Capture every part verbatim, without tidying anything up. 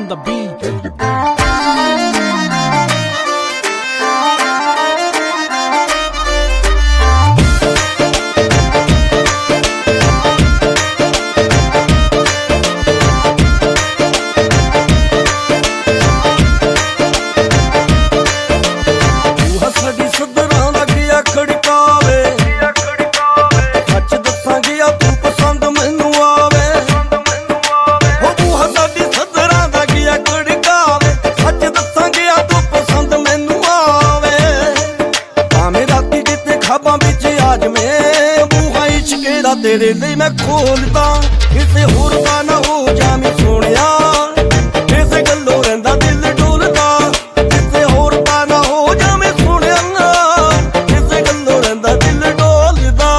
on the beat. तेरे लिए मैं खोलदा किसे होर दा ना हो जामी सोनिया किसे गल्लों रहिंदा दिल डोलदा किसे होर दा ना हो जामी सोनिया किसे गल्लों रहिंदा दिल डोलदा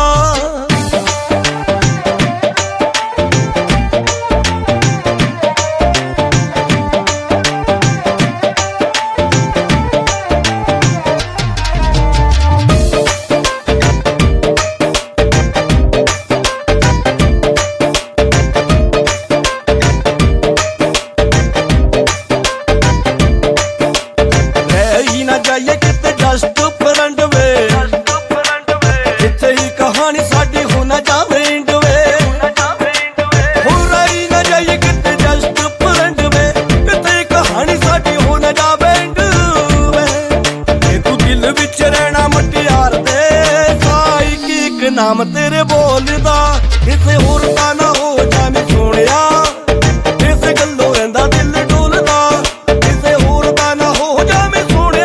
जाइए किते जस्ट फ्रेंड वे जिथे ही कहानी साडी हो ना जावे एंड वे हो रही ना जाइए किते जस्ट फ्रेंड वे जिथे ही कहानी साडी हो ना जावे एंड वे ते तू दिल विच रहना मटियार दे साई की एक नाम तेरे बोलदा किसे होर दा ना हो जावे सोनिया किसे गल्लों रहिंदा दिल डोलदा किसे होर दा ना हो जावे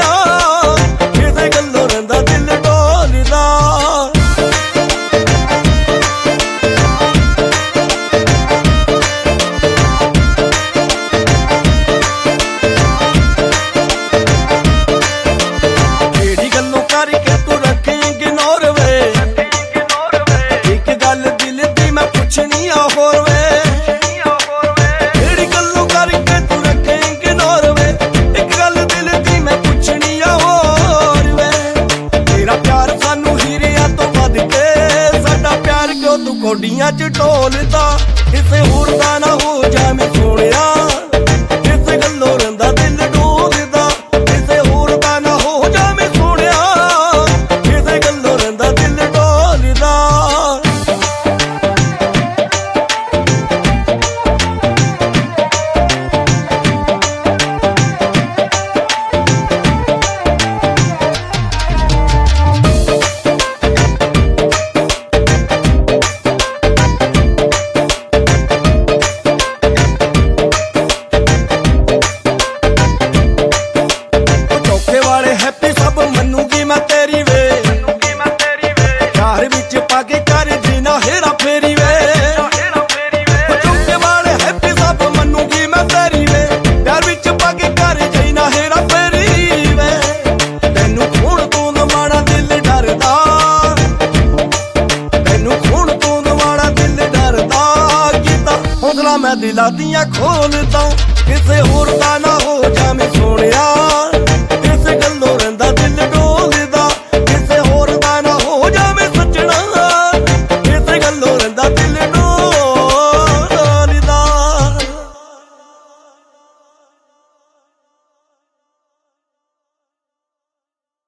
कोडियां च ढोलदा किसे होर दा ना हो जावे सोनिया किसे गल्लों रहिंदा दिल डोलदा किसे होर दा ना हो जावे सोनिया किसे गल्लों रहिंदा दिल डोलदा हैप्पी सब मनूगी मैं तेरी वे प्यार विच पाके कर जीना हेरा फेरी वे चौके वाले हैप्पी सब मनूगी मैं तेरी वे प्यार विच पाके कर जीना हेरा फेरी वे तैनू खून तू नवाना दिल डरदा तैनू खून तू नवाना दिल डरदा कीता हौसला मैं दिला दियां खोलदा किसे होर दा ना हो जावे सोनिया